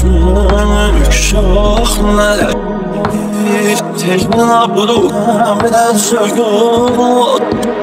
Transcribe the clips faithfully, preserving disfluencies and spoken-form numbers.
Türk şahlar Tecna bulu Hamle sögül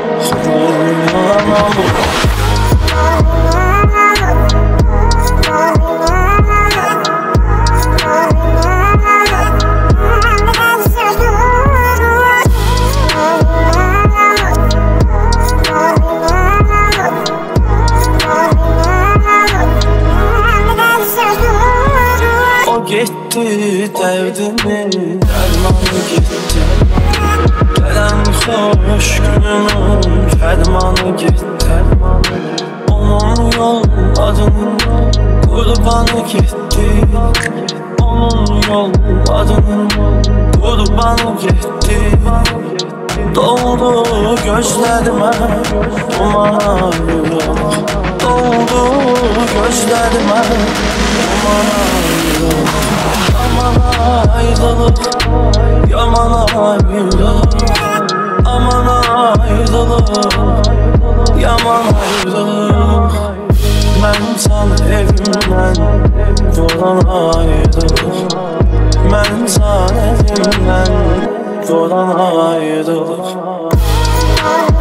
Gitti derdimin dermanı gitti. Gelen hoş günümün fermanı gitti. Onun yol adının kurbanı gitti. Onun yol adının kurbanı gitti. Doldu gözlerime dumana yok. Doldu gözlerime dumana yok. Aman ayrılık, yaman ayrılık. Aman ayrılık, yaman ayrılık. Ben sana evimden dolan ayrılık. Ben sana evimden dolan ayrılık.